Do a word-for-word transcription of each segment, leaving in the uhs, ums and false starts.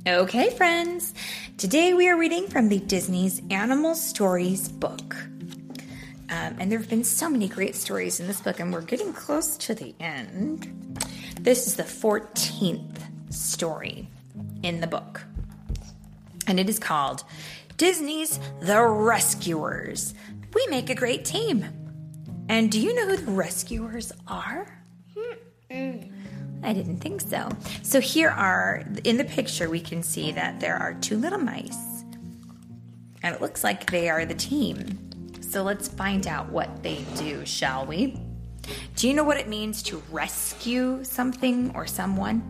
Okay, friends. Today we are reading from the Disney's Animal Stories book. Um, and there have been so many great stories in this book, and we're getting close to the end. This is the fourteenth story in the book. And it is called Disney's The Rescuers. We make a great team. And do you know who the rescuers are? Mm-mm. I didn't think so. So here are, in the picture, we can see that there are two little mice. And it looks like they are the team. So let's find out what they do, shall we? Do you know what it means to rescue something or someone?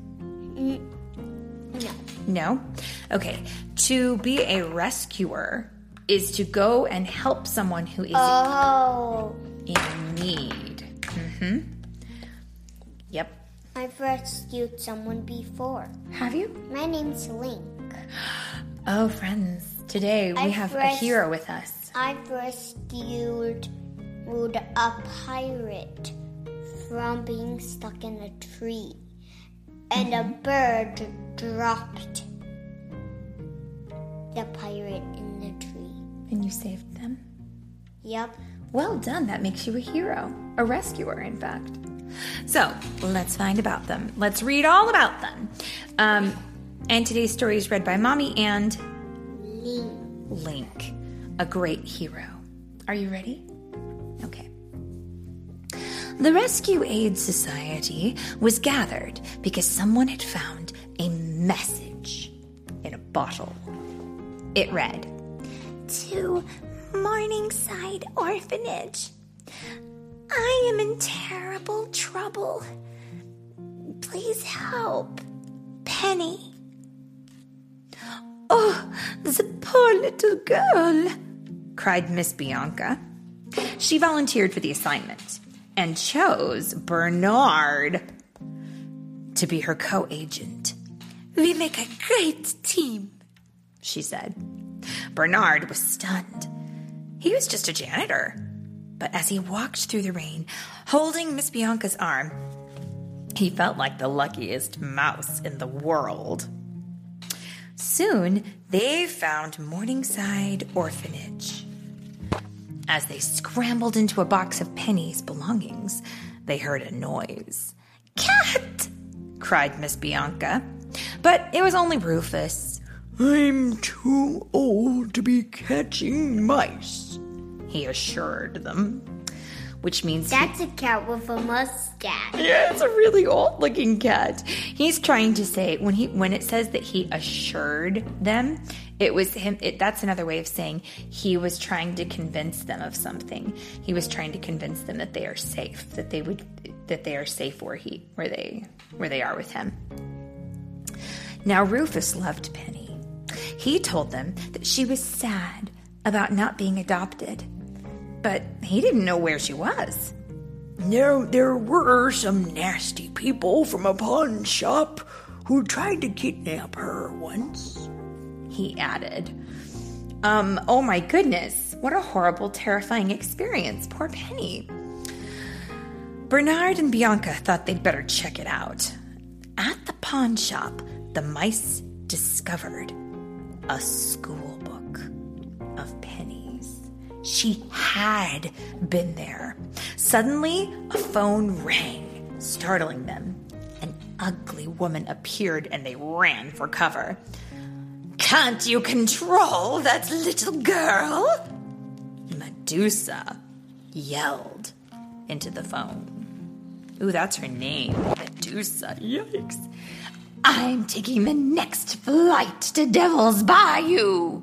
No. No? Okay. To be a rescuer is to go and help someone who is oh. in need. Mm-hmm. Yep. I've rescued someone before. Have you? My name's Link. Oh, friends. Today we I've have res- a hero with us. I've rescued a pirate from being stuck in a tree. And mm-hmm. a bird dropped the pirate in the tree. And you saved them? Yep. Well done. That makes you a hero. A rescuer, in fact. So, let's find about them. Let's read all about them. Um, and today's story is read by Mommy and Link. Link, a great hero. Are you ready? Okay. The Rescue Aid Society was gathered because someone had found a message in a bottle. It read, "To Morningside Orphanage. I am in terrible trouble. Please help. Penny." "Oh, the poor little girl," cried Miss Bianca. She volunteered for the assignment and chose Bernard to be her co-agent. "We make a great team," she said. Bernard was stunned. He was just a janitor. But as he walked through the rain, holding Miss Bianca's arm, he felt like the luckiest mouse in the world. Soon, they found Morningside Orphanage. As they scrambled into a box of Penny's belongings, they heard a noise. "Cat!" cried Miss Bianca. But it was only Rufus. "I'm too old to be catching mice," he assured them, which means That's he, a cat with a mustache. yeah, it's a really old-looking cat. He's trying to say when he when it says that he assured them, it was him. It, that's another way of saying he was trying to convince them of something. He was trying to convince them that they are safe, that they would that they are safe where he where they where they are with him. Now Rufus loved Penny. He told them that she was sad about not being adopted, but he didn't know where she was. "There, there were some nasty people from a pawn shop who tried to kidnap her once," he added. Um, oh my goodness, what a horrible, terrifying experience. Poor Penny. Bernard and Bianca thought they'd better check it out. At the pawn shop, the mice discovered a school book of Penny's. She had been there. Suddenly, a phone rang, startling them. An ugly woman appeared and they ran for cover. "Can't you control that little girl?" Medusa yelled into the phone. Ooh, that's her name, Medusa. Yikes. "I'm taking the next flight to Devil's Bayou."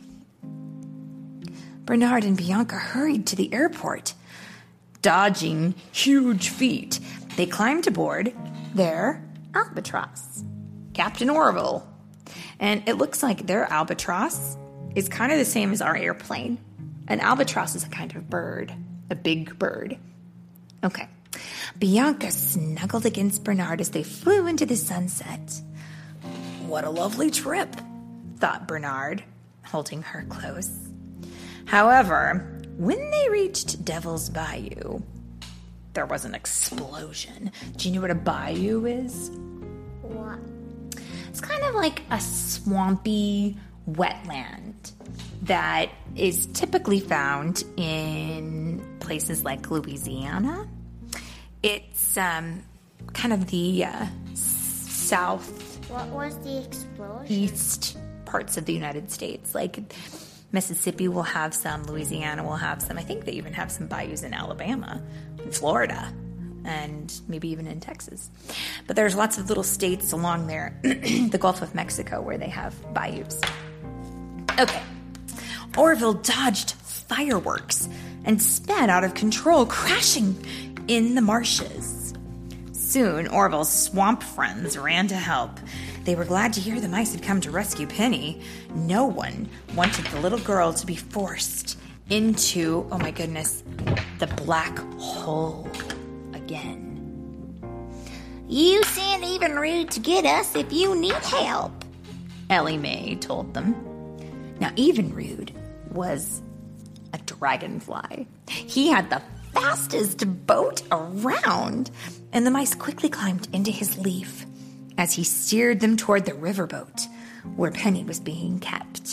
Bernard and Bianca hurried to the airport. Dodging huge feet, they climbed aboard their albatross, Captain Orville. And it looks like their albatross is kind of the same as our airplane. An albatross is a kind of bird, a big bird. Okay. Bianca snuggled against Bernard as they flew into the sunset. "What a lovely trip," thought Bernard, holding her close. However, when they reached Devil's Bayou, there was an explosion. Do you know what a bayou is? What? It's kind of like a swampy wetland that is typically found in places like Louisiana. It's um, kind of the uh, south What was the explosion? east parts of the United States. Like Mississippi will have some, Louisiana will have some. I think they even have some bayous in Alabama, in Florida, and maybe even in Texas. But there's lots of little states along there, the Gulf of Mexico, where they have bayous. Okay. Orville dodged fireworks and sped out of control, crashing in the marshes. Soon, Orville's swamp friends ran to help. They were glad to hear the mice had come to rescue Penny. No one wanted the little girl to be forced into, oh my goodness, the black hole again. You send Evinrude to get us if you need help, Ellie Mae told them. Now, Evinrude was a dragonfly. He had the fastest boat around, and the mice quickly climbed into his leaf as he steered them toward the riverboat where Penny was being kept.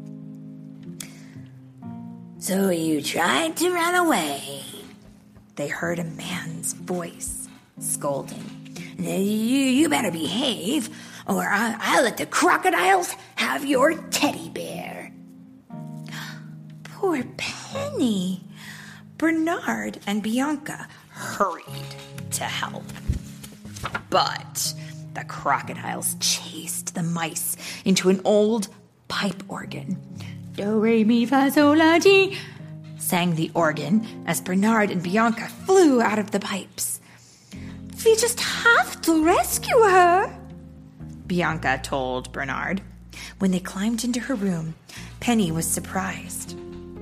So you tried to run away. They heard a man's voice scolding. You, you better behave, or I, I'll let the crocodiles have your teddy bear. Poor Penny. Bernard and Bianca hurried to help. But the crocodiles chased the mice into an old pipe organ. Do, re, mi, fa, sol, la, ti, sang the organ as Bernard and Bianca flew out of the pipes. We just have to rescue her, Bianca told Bernard. When they climbed into her room, Penny was surprised.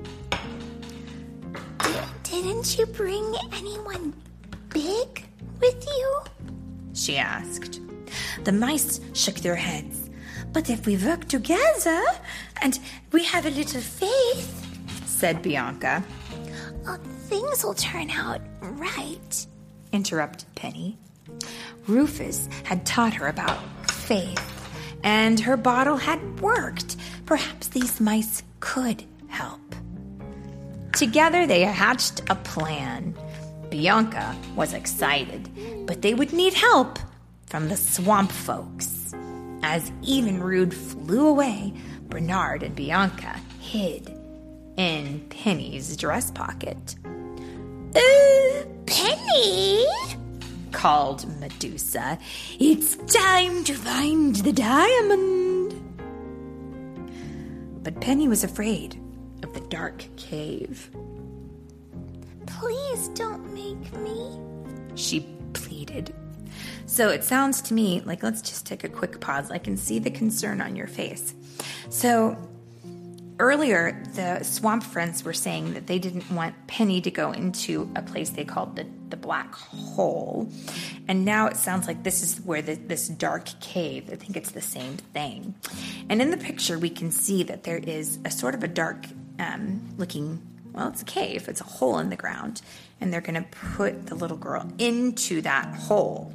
Didn't you bring anyone big with you? She asked. The mice shook their heads. But if we work together and we have a little faith, said Bianca. Oh, things will turn out right, interrupted Penny. Rufus had taught her about faith, and her bottle had worked. Perhaps these mice could help. Together they hatched a plan. Bianca was excited, but they would need help from the swamp folks. As Evinrude flew away, Bernard and Bianca hid in Penny's dress pocket. Uh, Penny, called Medusa. It's time to find the diamond. But Penny was afraid of the dark cave. Please don't make me, she pleaded. So it sounds to me like, let's just take a quick pause. I can see the concern on your face. So earlier, the swamp friends were saying that they didn't want Penny to go into a place they called the, the black hole. And now it sounds like this is where the, this dark cave, I think it's the same thing. And in the picture, we can see that there is a sort of a dark um, looking, well, it's a cave. It's a hole in the ground. And they're going to put the little girl into that hole.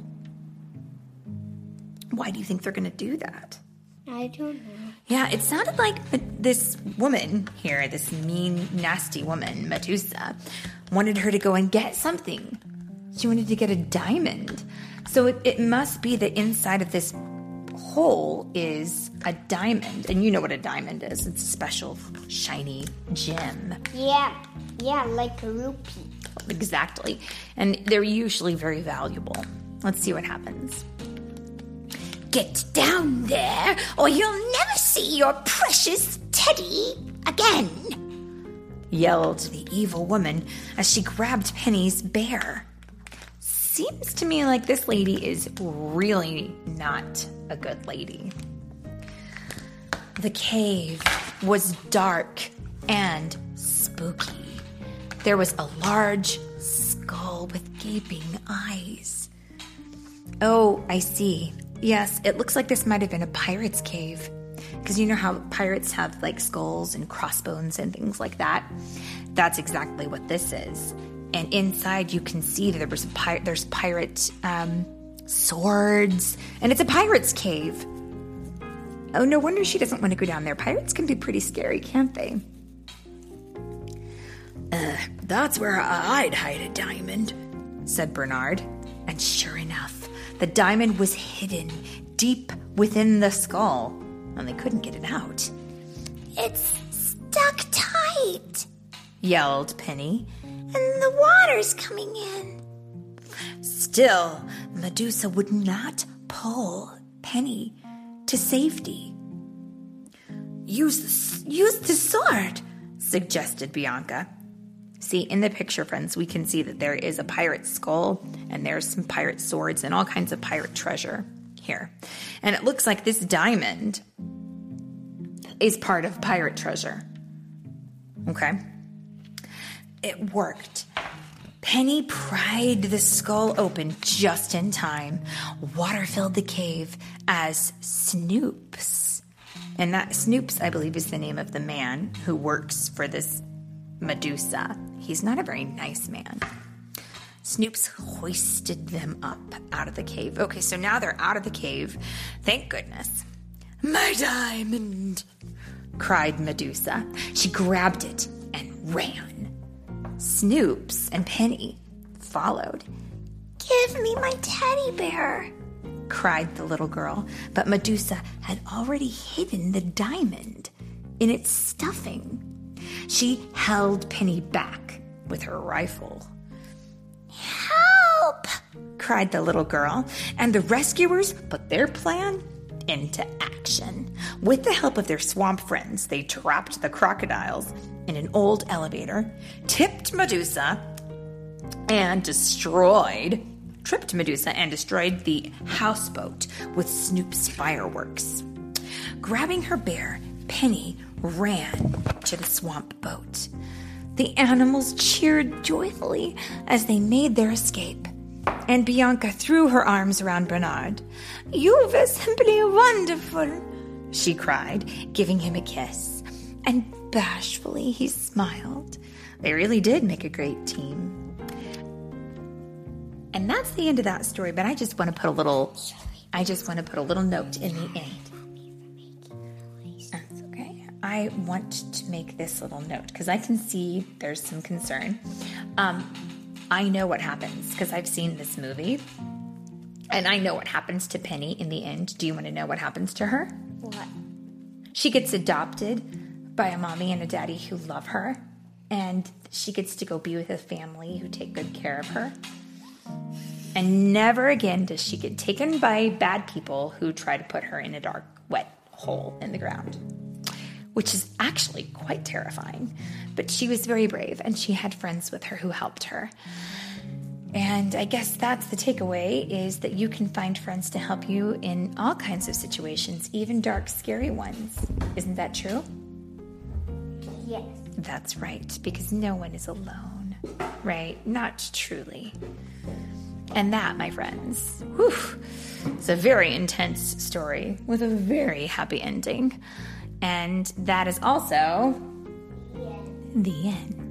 Why do you think they're going to do that? I don't know. Yeah, it sounded like this woman here, this mean, nasty woman, Medusa, wanted her to go and get something. She wanted to get a diamond. So it, it must be that inside of this hole is a diamond. And you know what a diamond is. It's a special, shiny gem. Yeah, yeah, like a rupee. Exactly. And they're usually very valuable. Let's see what happens. Get down there, or you'll never see your precious teddy again, yelled the evil woman as she grabbed Penny's bear. Seems to me like this lady is really not a good lady. The cave was dark and spooky. There was a large skull with gaping eyes. Oh, I see. Yes, it looks like this might have been a pirate's cave. Because you know how pirates have like skulls and crossbones and things like that? That's exactly what this is. And inside you can see that there was a pi- there's pirate um, swords. And it's a pirate's cave. Oh, no wonder she doesn't want to go down there. Pirates can be pretty scary, can't they? Uh, that's where I'd hide a diamond, said Bernard. And sure enough, the diamond was hidden deep within the skull, and they couldn't get it out. It's stuck tight, yelled Penny. and the water's coming in. Still, Medusa would not pull Penny to safety. Use the, use the sword, suggested Bianca. See, in the picture, friends, we can see that there is a pirate skull, and there's some pirate swords and all kinds of pirate treasure here. And it looks like this diamond is part of pirate treasure. Okay? It worked. Penny pried the skull open just in time. Water filled the cave as Snoops, and that Snoops, I believe, is the name of the man who works for this Medusa. He's not a very nice man. Snoops hoisted them up out of the cave. Okay, so now they're out of the cave. Thank goodness. My diamond, cried Medusa. She grabbed it and ran. Snoops and Penny followed. Give me my teddy bear, cried the little girl, but Medusa had already hidden the diamond in its stuffing. She held Penny back with her rifle. Help! cried the little girl, and the rescuers put their plan into action. With the help of their swamp friends, they trapped the crocodiles in an old elevator, tipped Medusa, and destroyed, tripped Medusa and destroyed the houseboat with Snoop's fireworks. Grabbing her bear, Penny ran to the swamp boat. The animals cheered joyfully as they made their escape, and Bianca threw her arms around Bernard. "You were simply wonderful," she cried, giving him a kiss. And bashfully he smiled. They really did make a great team. And that's the end of that story, but I just want to put a little I just want to put a little note in the end. That's okay. I want to make this little note because I can see there's some concern. Um, I know what happens because I've seen this movie. And I know what happens to Penny in the end. Do you want to know what happens to her? What? She gets adopted by a mommy and a daddy who love her. And she gets to go be with a family who take good care of her. And never again does she get taken by bad people who try to put her in a dark, wet hole in the ground, which is actually quite terrifying. But she was very brave, and she had friends with her who helped her. And I guess that's the takeaway, is that you can find friends to help you in all kinds of situations, even dark, scary ones. Isn't that true? Yes. That's right, because no one is alone, right? Not truly. And that, my friends, whew, it's a very intense story with a very happy ending. And that is also Yes. the end.